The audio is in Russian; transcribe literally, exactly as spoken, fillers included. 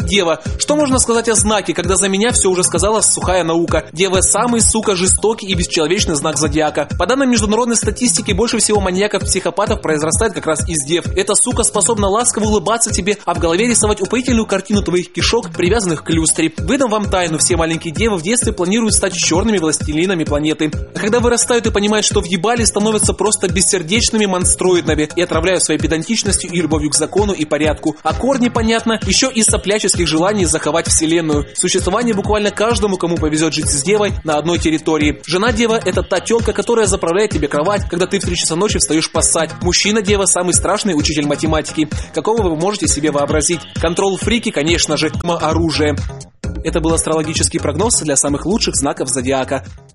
Дева. Что можно сказать о знаке, когда за меня все уже сказала сухая наука? Дева самый, сука, жестокий и бесчеловечный знак зодиака. По данным международной статистики, больше всего маньяков-психопатов произрастает как раз из дев. Эта сука способна ласково улыбаться тебе, а в голове рисовать упоительную картину твоих кишок, привязанных к люстре. Выдам вам тайну: все маленькие девы в детстве планируют стать черными властелинами планеты. А когда вырастают и понимают, что въебали, становятся просто бессердечными монстроидами и отравляют своей педантичностью и любовью к закону и порядку. А корни, понятно, еще из сопляческих желаний заховать вселенную. Существование буквально каждому, кому повезет жить с девой на одной территории. Жена-дева — это та тёлка, которая заправляет тебе кровать, когда ты в три часа ночи встаешь поссать. Мужчина-дева — самый страшный учитель математики, какого вы можете себе вообразить. Контрол-фрики, конечно же, оружие. Это был астрологический прогноз для самых лучших знаков зодиака.